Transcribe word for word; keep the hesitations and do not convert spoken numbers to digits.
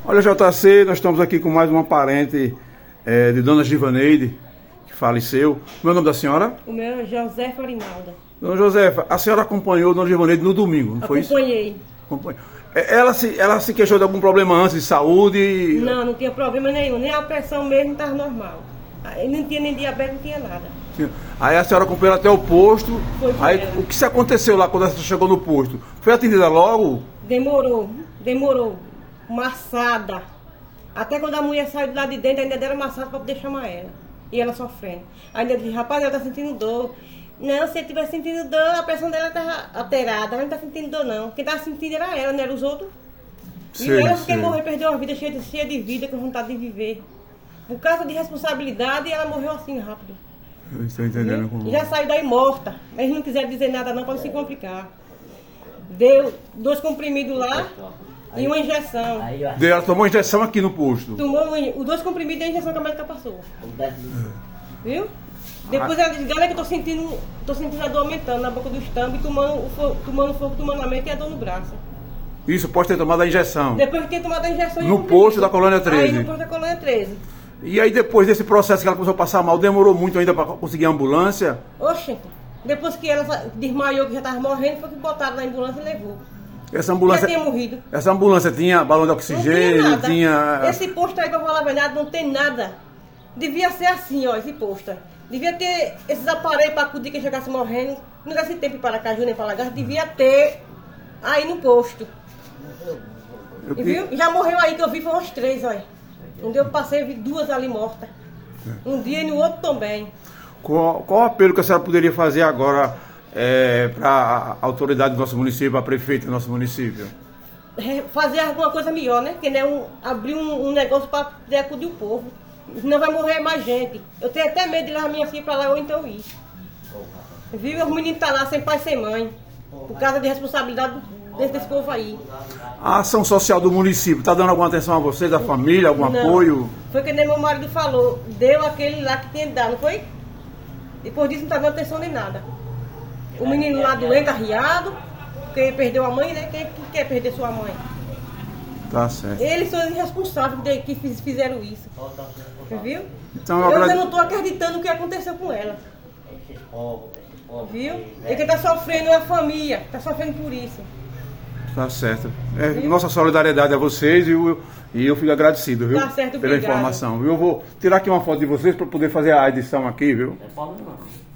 Olha, J C, nós estamos aqui com mais uma parente é, de Dona Givaneide, que faleceu. Qual é o nome da senhora? O meu é Josefa Arinalda. Dona Josefa, a senhora acompanhou Dona Givaneide no domingo, não foi isso? Acompanhei. Acompanhei. Ela se, ela se queixou de algum problema antes de saúde? Não, não tinha problema nenhum. Nem a pressão mesmo estava normal. Aí não tinha nem diabetes, não tinha nada. Sim. Aí a senhora acompanhou ela até o posto. Foi Aí ela. o que se aconteceu lá quando ela chegou no posto? Foi atendida logo? Demorou, demorou. Maçada. Até quando a mulher saiu de lá de dentro, ainda deram maçada para poder chamar ela. E ela sofrendo. Ainda disse, rapaz, ela está sentindo dor. Não, se ele estiver sentindo dor, a pressão dela está alterada. Ela não está sentindo dor, não. Quem estava sentindo era ela, não era os outros. Sim, e ela, sim. quem morreu, perdeu uma vida cheia de, cheia de vida, com vontade de viver. Por causa de responsabilidade, ela morreu assim rápido. Eu estou entendendo como... Já saiu daí morta. Mas não quiser dizer nada não, para não se complicar. Deu dois comprimidos lá e uma injeção. Ela tomou injeção aqui no posto? Tomou os dois comprimidos e a injeção que a médica passou. Viu? Depois ela disse, galera, que eu tô sentindo, tô sentindo a dor aumentando na boca do estômago e tomando o fogo, tomando fogo, tomando a mente e a dor no braço. Isso, pode ter tomado a injeção? Depois que tinha tomado a injeção... No posto da Colônia treze? Aí no posto da Colônia treze. E aí depois desse processo que ela começou a passar mal, demorou muito ainda para conseguir a ambulância? Oxe, depois que ela desmaiou, que já estava morrendo, foi que botaram na ambulância e levou. Essa ambulância, já tinha morrido. Essa ambulância tinha balão de oxigênio? Não tinha nada. Tinha... Esse posto aí, pra falar a verdade, não tem nada. Devia ser assim, ó, esse posto. Devia ter esses aparelhos para acudir quem chegasse morrendo. Não desse tempo para Caju nem para Lagarto. Devia ter aí no posto. Eu que... Viu? Já morreu aí, que eu vi, foram os três, olha. Um dia eu passei, eu vi duas ali mortas. Um dia e no outro também. Qual, qual o apelo que a senhora poderia fazer agora é, para a autoridade do nosso município, a prefeita do nosso município? Fazer alguma coisa melhor, né? Que nem um, abrir um, um negócio para poder acudir o povo. Senão vai morrer mais gente. Eu tenho até medo de levar minha filha para lá ou então ir. Viu? Os meninos estão lá sem pai, sem mãe. Por causa de responsabilidade desse, desse povo aí. A ação social do município está dando alguma atenção a vocês, a família, algum não. apoio? Foi que nem meu marido falou. Deu aquele lá que tinha que dar, não foi? Depois disso não está dando atenção nem nada. O menino lá doente, arriado, porque perdeu a mãe, né? Quem que quer perder sua mãe? Tá certo. Eles são os responsáveis de que fizeram isso. Viu? Então, eu eu ainda não estou acreditando o que aconteceu com ela. Viu? E quem está sofrendo é a família, está sofrendo por isso. Tá certo. É, nossa solidariedade a vocês e eu, e eu fico agradecido, viu? Tá certo, pela obrigado. informação. Eu vou tirar aqui uma foto de vocês para poder fazer a edição aqui, viu? É